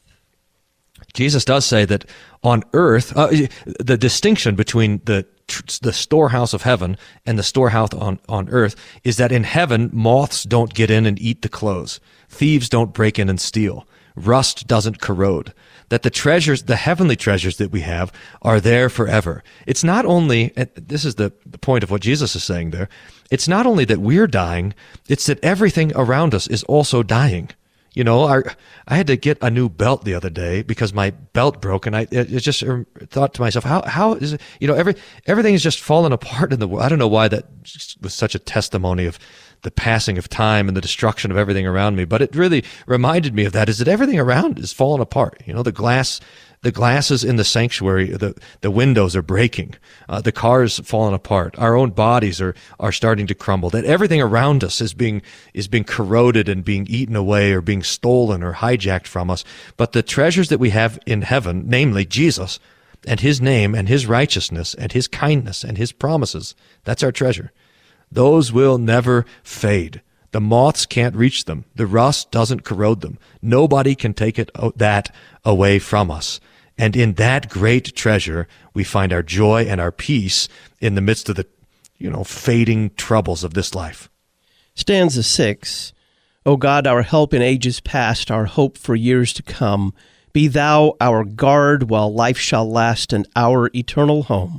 B: Jesus does say that on earth, uh, the distinction between the the storehouse of heaven and the storehouse on, on earth is that in heaven, moths don't get in and eat the clothes. Thieves don't break in and steal. Rust doesn't corrode. That the treasures, the heavenly treasures that we have are there forever. It's not only, and this is the, the point of what Jesus is saying there, it's not only that we're dying, it's that everything around us is also dying. You know, our, I had to get a new belt the other day because my belt broke, and I it, it just thought to myself, how how is it? You know, every everything is just falling apart in the world. I don't know why that was such a testimony of the passing of time and the destruction of everything around me, but it really reminded me of that. Is that everything around is falling apart? You know, the glass. The glasses in the sanctuary, the, the windows are breaking. Uh, the cars falling apart. Our own bodies are, are starting to crumble. That everything around us is being, is being corroded and being eaten away or being stolen or hijacked from us. But the treasures that we have in heaven, namely Jesus and his name and his righteousness and his kindness and his promises, that's our treasure. Those will never fade. The moths can't reach them. The rust doesn't corrode them. Nobody can take it that away from us. And in that great treasure, we find our joy and our peace in the midst of the, you know, fading troubles of this life.
A: Stanza six, O God, our help in ages past, our hope for years to come, be thou our guard while life shall last and our eternal home.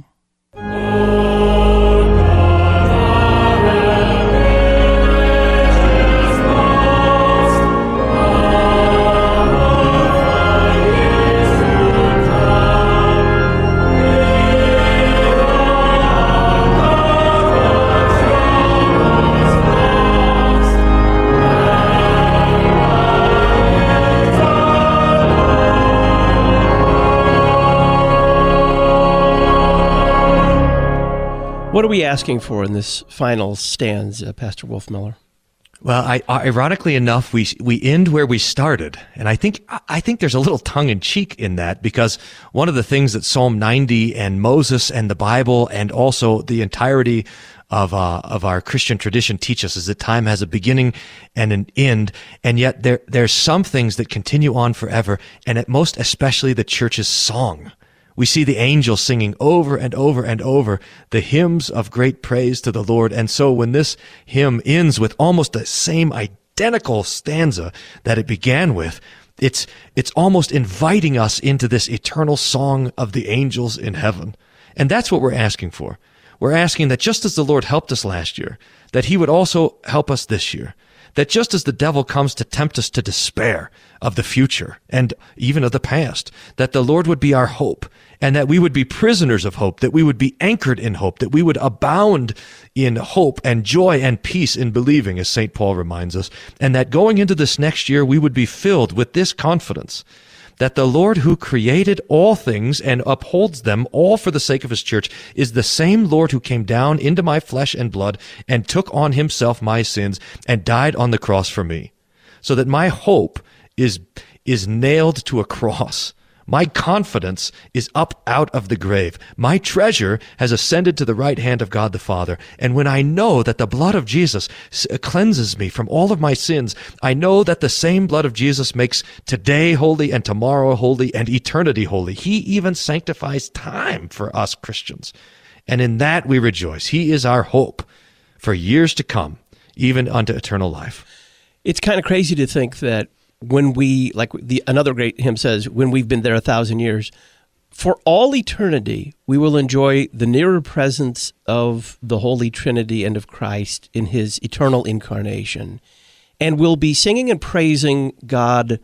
A: What are we asking for in this final stanza, Pastor Wolfmueller?
B: Well, I, ironically enough, we we end where we started, and I think I think there's a little tongue in cheek in that, because one of the things that Psalm ninety and Moses and the Bible and also the entirety of uh, of our Christian tradition teach us is that time has a beginning and an end, and yet there there's some things that continue on forever, and at most especially the church's song. We see the angels singing over and over and over the hymns of great praise to the Lord. And so when this hymn ends with almost the same identical stanza that it began with, it's it's almost inviting us into this eternal song of the angels in heaven. And that's what we're asking for. We're asking that just as the Lord helped us last year, that he would also help us this year. That just as the devil comes to tempt us to despair of the future and even of the past, that the Lord would be our hope, and that we would be prisoners of hope, that we would be anchored in hope, that we would abound in hope and joy and peace in believing, as Saint Paul reminds us, and that going into this next year, we would be filled with this confidence, that the Lord who created all things and upholds them all for the sake of his church is the same Lord who came down into my flesh and blood and took on himself my sins and died on the cross for me, so that my hope is is nailed to a cross. My confidence is up out of the grave. My treasure has ascended to the right hand of God the Father. And when I know that the blood of Jesus cleanses me from all of my sins, I know that the same blood of Jesus makes today holy and tomorrow holy and eternity holy. He even sanctifies time for us Christians. And in that we rejoice. He is our hope for years to come, even unto eternal life.
A: It's kind of crazy to think that when we, like the another great hymn says, when we've been there a thousand years, for all eternity, we will enjoy the nearer presence of the Holy Trinity and of Christ in his eternal incarnation. And we'll be singing and praising God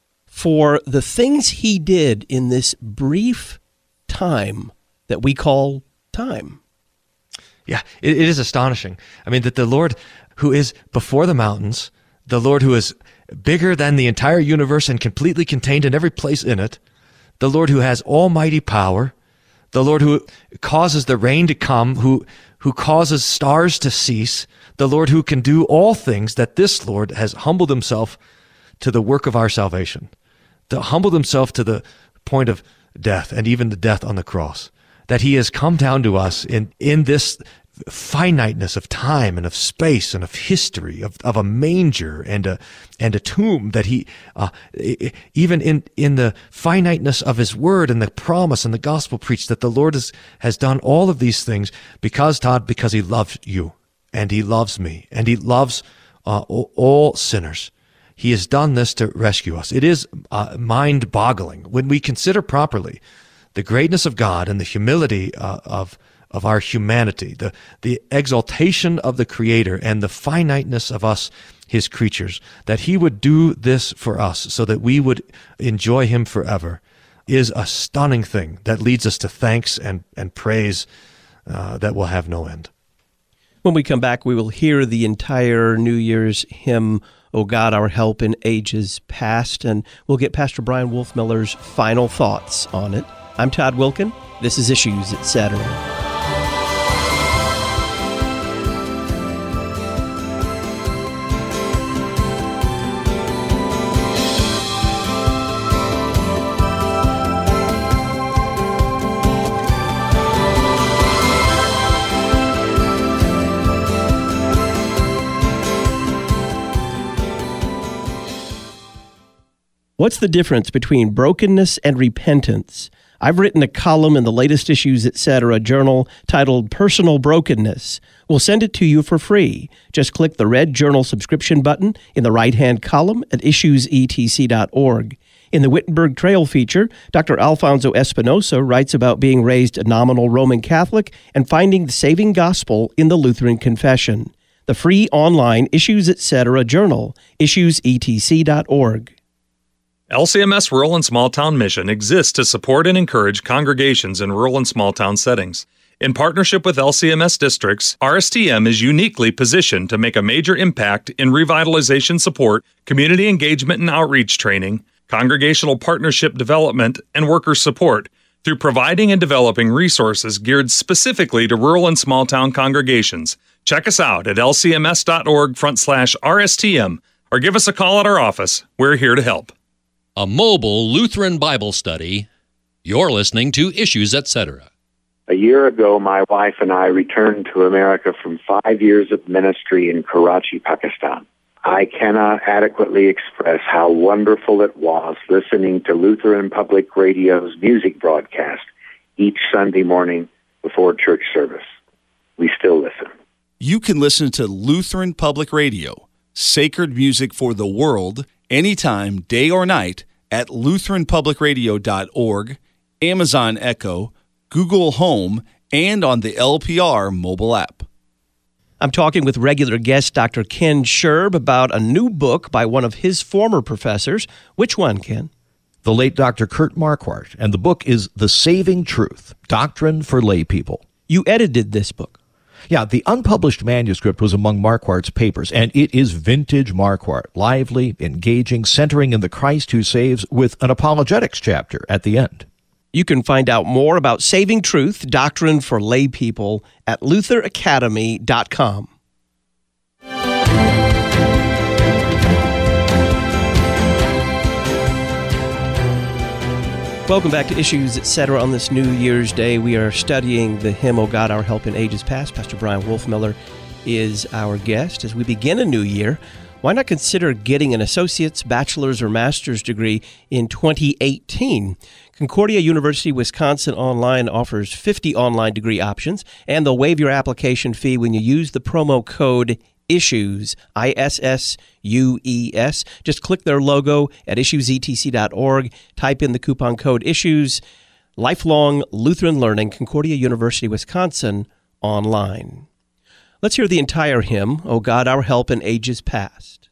A: for the things he did in this brief time that we call time.
B: Yeah, it, it is astonishing. I mean, that the Lord who is before the mountains, the Lord who is bigger than the entire universe and completely contained in every place in it, the Lord who has almighty power, the Lord who causes the rain to come, who who causes stars to cease, the Lord who can do all things, that this Lord has humbled himself to the work of our salvation, to humbled himself to the point of death and even the death on the cross, that he has come down to us in, in this finiteness of time and of space and of history, of, of a manger and a and a tomb, that he uh, even in in the finiteness of his word and the promise and the gospel preached, that the Lord has has done all of these things because, Todd, because he loves you and he loves me and he loves uh, all, all sinners. He has done this to rescue us. It is uh, mind-boggling when we consider properly the greatness of God and the humility uh, of of our humanity, the, the exaltation of the Creator and the finiteness of us, his creatures, that he would do this for us so that we would enjoy him forever, is a stunning thing that leads us to thanks and, and praise uh, that will have no end.
A: When we come back, we will hear the entire New Year's hymn, O God, Our Help in Ages Past, and we'll get Pastor Brian Wolfmueller's final thoughts on it. I'm Todd Wilkin. This is Issues, et cetera. What's the difference between brokenness and repentance? I've written a column in the latest Issues, et cetera journal titled Personal Brokenness. We'll send it to you for free. Just click the red journal subscription button in the right-hand column at issues e t c dot org. In the Wittenberg Trail feature, Doctor Alfonso Espinosa writes about being raised a nominal Roman Catholic and finding the saving gospel in the Lutheran Confession. The free online Issues, et cetera journal, issues e t c dot org.
J: L C M S Rural and Small Town Mission exists to support and encourage congregations in rural and small town settings. In partnership with L C M S districts, R S T M is uniquely positioned to make a major impact in revitalization support, community engagement and outreach training, congregational partnership development, and worker support through providing and developing resources geared specifically to rural and small town congregations. Check us out at lcms.org front slash RSTM or give us a call at our office. We're here to help.
E: A mobile Lutheran Bible study. You're listening to Issues, et cetera.
K: A year ago, my wife and I returned to America from five years of ministry in Karachi, Pakistan. I cannot adequately express how wonderful it was listening to Lutheran Public Radio's music broadcast each Sunday morning before church service. We still listen.
D: You can listen to Lutheran Public Radio, sacred music for the world, anytime, day or night, at lutheran public radio dot org, Amazon Echo, Google Home, and on the L P R mobile app.
A: I'm talking with regular guest Doctor Ken Scherb about a new book by one of his former professors. Which one, Ken?
L: The late Doctor Kurt Marquardt, and the book is The Saving Truth, Doctrine for Lay People.
A: You edited this book.
L: Yeah, the unpublished manuscript was among Marquardt's papers, and it is vintage Marquardt, lively, engaging, centering in the Christ who saves, with an apologetics chapter at the end.
A: You can find out more about Saving Truth, Doctrine for Lay People at luther academy dot com. Welcome back to Issues, et cetera. On this New Year's Day, we are studying the hymn, O God, Our Help in Ages Past. Pastor Brian Wolfmueller is our guest. As we begin a new year, why not consider getting an associate's, bachelor's, or master's degree in twenty eighteen? Concordia University Wisconsin Online offers fifty online degree options, and they'll waive your application fee when you use the promo code ISSUES, I S S U E S. Just click their logo at issues e t c dot org, type in the coupon code ISSUES. Lifelong Lutheran Learning, Concordia University, Wisconsin, online. Let's hear the entire hymn, O God, Our Help in Ages Past.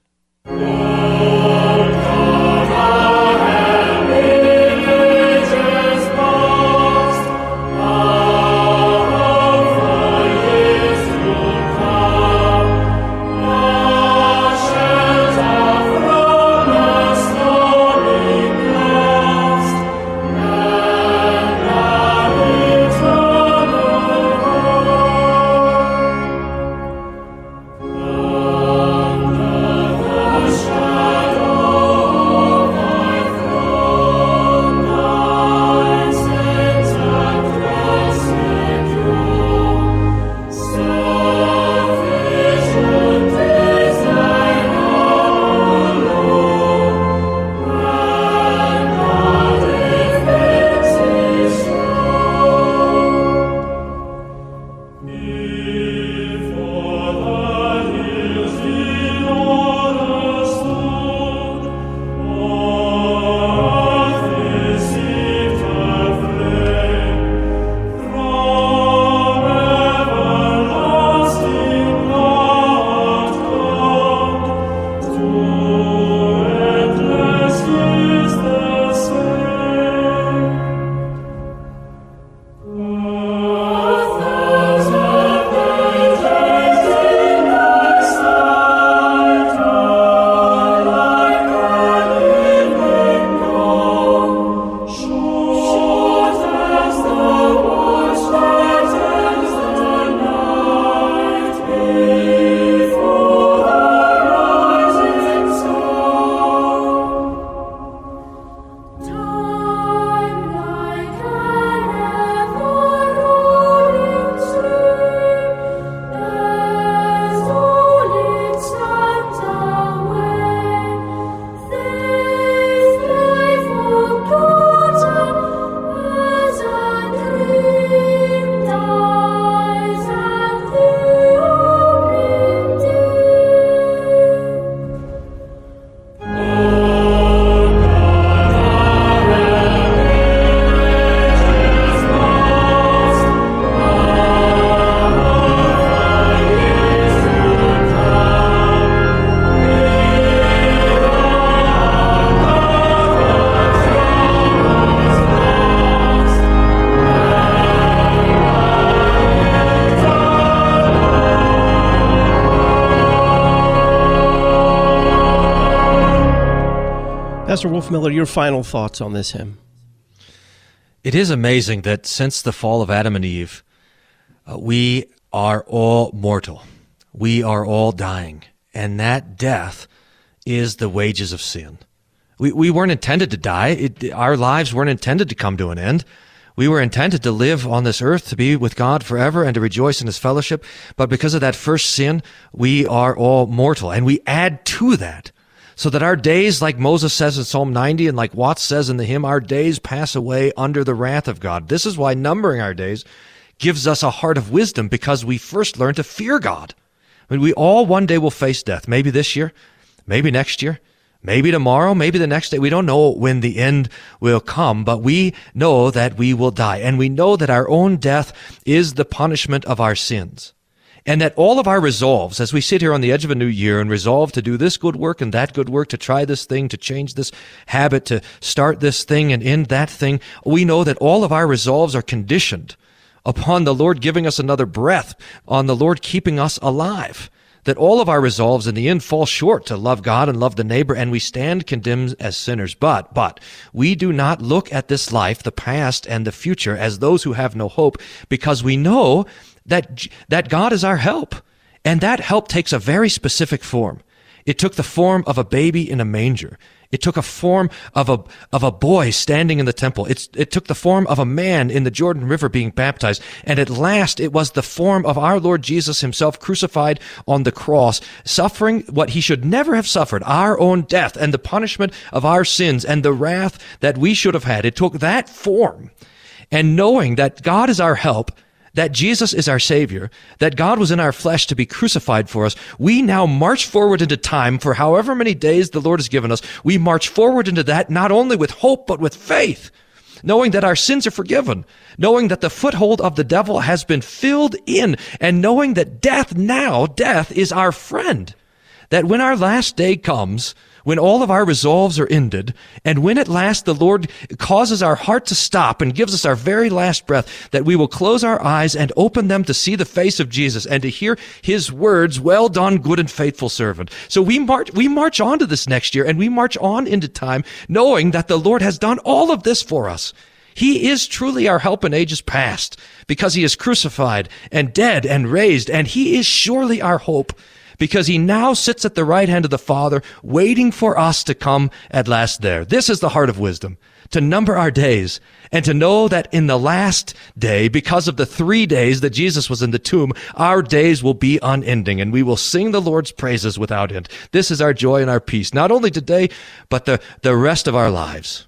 A: Pastor Wolfmueller, your final thoughts on this hymn?
B: It is amazing that since the fall of Adam and Eve, uh, we are all mortal. We are all dying. And that death is the wages of sin. We we weren't intended to die. It, our lives weren't intended to come to an end. We were intended to live on this earth, to be with God forever and to rejoice in his fellowship. But because of that first sin, we are all mortal. And we add to that so that our days, like Moses says in Psalm ninety and like Watts says in the hymn, our days pass away under the wrath of God. This is why numbering our days gives us a heart of wisdom, because we first learn to fear God. I mean, we all one day will face death. Maybe this year, maybe next year, maybe tomorrow, maybe the next day. We don't know when the end will come, but we know that we will die. And we know that our own death is the punishment of our sins. And that all of our resolves, as we sit here on the edge of a new year and resolve to do this good work and that good work, to try this thing, to change this habit, to start this thing and end that thing, we know that all of our resolves are conditioned upon the Lord giving us another breath, on the Lord keeping us alive. That all of our resolves in the end fall short to love God and love the neighbor, and we stand condemned as sinners. But, but, we do not look at this life, the past and the future, as those who have no hope, because we know that, that God is our help. And that help takes a very specific form. It took the form of a baby in a manger. It took a form of a of a boy standing in the temple. It's, it took the form of a man in the Jordan River being baptized. And at last, it was the form of our Lord Jesus himself crucified on the cross, suffering what he should never have suffered, our own death and the punishment of our sins and the wrath that we should have had. It took that form. And knowing that God is our help, that Jesus is our Savior, that God was in our flesh to be crucified for us, we now march forward into time for however many days the Lord has given us. We march forward into that not only with hope, but with faith, knowing that our sins are forgiven, knowing that the foothold of the devil has been filled in, and knowing that death now, death is our friend. That when our last day comes, when all of our resolves are ended, and when at last the Lord causes our heart to stop and gives us our very last breath, that we will close our eyes and open them to see the face of Jesus and to hear his words, well done, good and faithful servant. So we march, we march on to this next year, and we march on into time, knowing that the Lord has done all of this for us. He is truly our help in ages past, because he is crucified and dead and raised, and he is surely our hope, because he now sits at the right hand of the Father, waiting for us to come at last there. This is the heart of wisdom, to number our days, and to know that in the last day, because of the three days that Jesus was in the tomb, our days will be unending, and we will sing the Lord's praises without end. This is our joy and our peace, not only today, but the, the rest of our lives.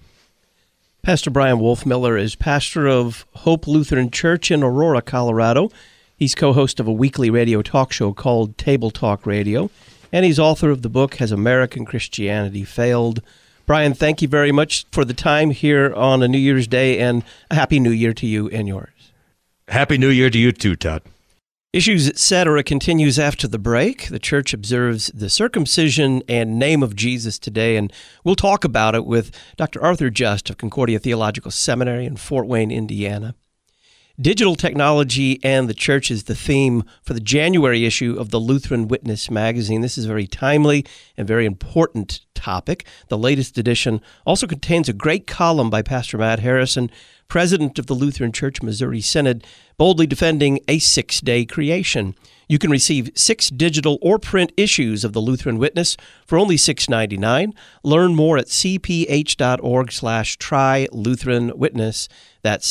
A: Pastor Brian Wolfmiller is pastor of Hope Lutheran Church in Aurora, Colorado. He's co-host of a weekly radio talk show called Table Talk Radio, and he's author of the book, Has American Christianity Failed? Brian, thank you very much for the time here on a New Year's Day, and a Happy New Year to you and yours.
B: Happy New Year to you too, Todd.
A: Issues, et cetera continues after the break. The church observes the circumcision and name of Jesus today, and we'll talk about it with Doctor Arthur Just of Concordia Theological Seminary in Fort Wayne, Indiana. Digital technology and the church is the theme for the January issue of the Lutheran Witness magazine. This is a very timely and very important topic. The latest edition also contains a great column by Pastor Matt Harrison, president of the Lutheran Church Missouri Synod, boldly defending a six-day creation. You can receive six digital or print issues of the Lutheran Witness for only six dollars and ninety-nine cents. Learn more at cph.org slash try Lutheran Witness. That's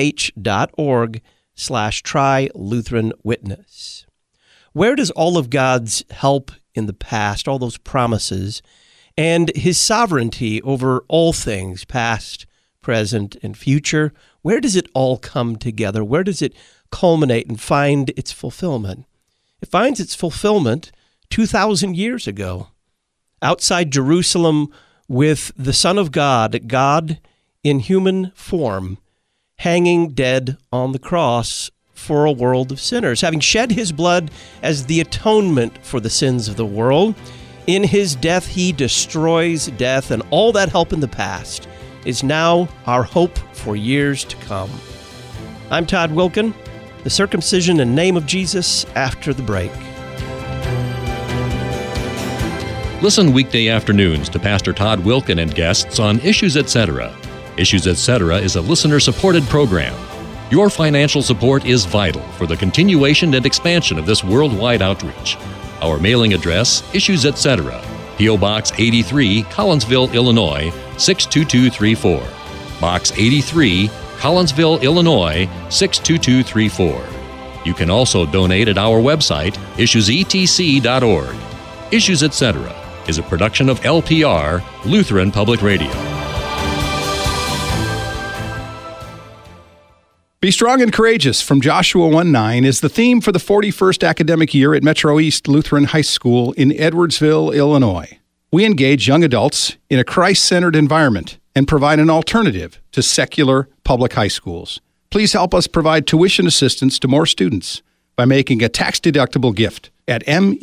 A: cph.org slash try Lutheran Witness. Where does all of God's help in the past, all those promises, and his sovereignty over all things, past, present, and future, where does it all come together? Where does it culminate and find its fulfillment? It finds its fulfillment two thousand years ago, outside Jerusalem with the Son of God, God in human form, hanging dead on the cross for a world of sinners, having shed his blood as the atonement for the sins of the world. In his death, he destroys death, and all that help in the past is now our hope for years to come. I'm Todd Wilken. The circumcision and name of Jesus after the break.
E: Listen weekday afternoons to Pastor Todd Wilken and guests on Issues, et cetera. Issues Etc. is a listener-supported program. Your financial support is vital for the continuation and expansion of this worldwide outreach. Our mailing address, Issues Etc., P O. Box eighty-three, Collinsville, Illinois, six two two three four. Box eighty-three, Collinsville, Illinois, six two two three four. You can also donate at our website, issues e t c dot org. Issues Etc. is a production of L P R, Lutheran Public Radio.
M: Be Strong and Courageous from Joshua one nine is the theme for the forty-first academic year at Metro East Lutheran High School in Edwardsville, Illinois. We engage young adults in a Christ-centered environment and provide an alternative to secular public high schools. Please help us provide tuition assistance to more students by making a tax-deductible gift at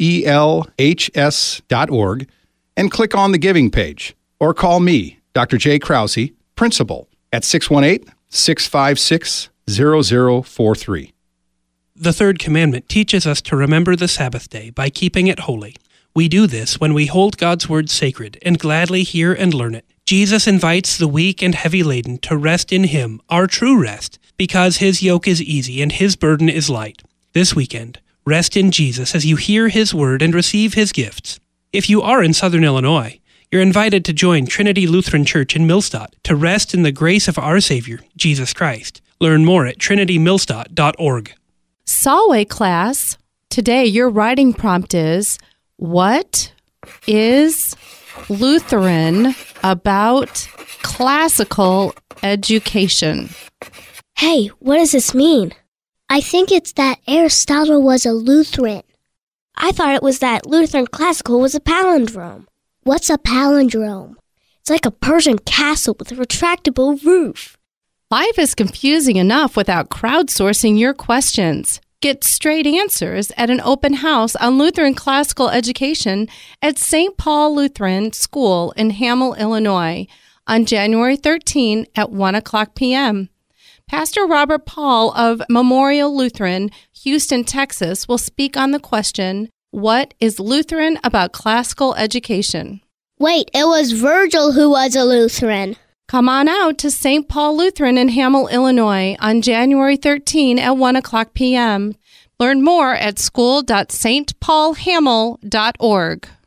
M: melhs dot org and click on the giving page, or call me, Doctor Jay Krause, principal, at six one eight, six five six, zero zero four three.
N: The third commandment teaches us to remember the Sabbath day by keeping it holy. We do this when we hold God's word sacred and gladly hear and learn it. Jesus invites the weak and heavy laden to rest in Him, our true rest, because His yoke is easy and His burden is light. This weekend, rest in Jesus as you hear His word and receive His gifts. If you are in Southern Illinois, you're invited to join Trinity Lutheran Church in Millstadt to rest in the grace of our Savior, Jesus Christ. Learn more at trinity millstadt dot org.
O: Solway class, today your writing prompt is, what is Lutheran about classical education?
P: Hey, what does this mean? I think it's that Aristotle was a Lutheran. I thought it was that Lutheran classical was a palindrome. What's a palindrome? It's like a Persian castle with a retractable roof.
O: Life is confusing enough without crowdsourcing your questions. Get straight answers at an open house on Lutheran classical education at Saint Paul Lutheran School in Hamel, Illinois, on January thirteenth at one o'clock p.m. Pastor Robert Paul of Memorial Lutheran, Houston, Texas, will speak on the question, what is Lutheran about classical education?
P: Wait, it was Virgil who was a Lutheran.
O: Come on out to Saint Paul Lutheran in Hamel, Illinois on January thirteenth at one o'clock p.m. Learn more at school dot s t paul hamel dot org.